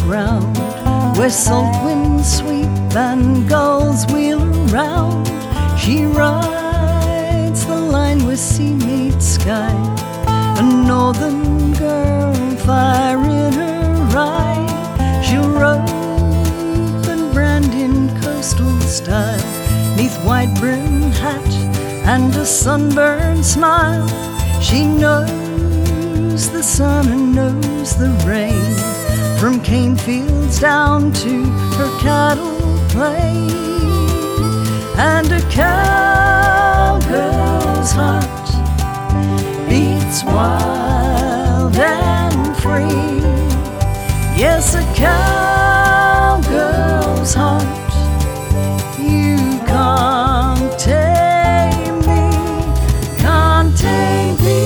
ground, where salt winds sweep and gulls wheel around. She rides the line where sea meets sky, a northern girl, fire in her eye. She'll rope and brand in coastal style, neath white-brimmed hat and a sunburned smile. She knows the sun and knows the rain, from cane fields down to her cattle plain. And a cowgirl's heart beats wild and free. Yes, a cowgirl's heart, you can't tame me, can't tame me.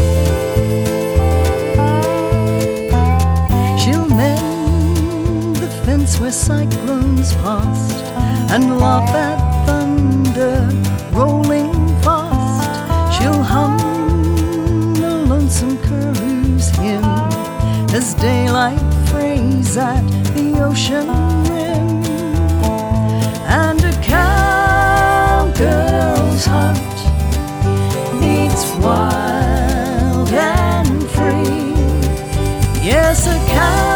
She'll mend the fence where cyclones passed, and laugh at thunder rolling fast. She'll hum a lonesome curlew's hymn as daylight frays at the ocean rim. And a cowgirl's heart beats wild and free. Yes, a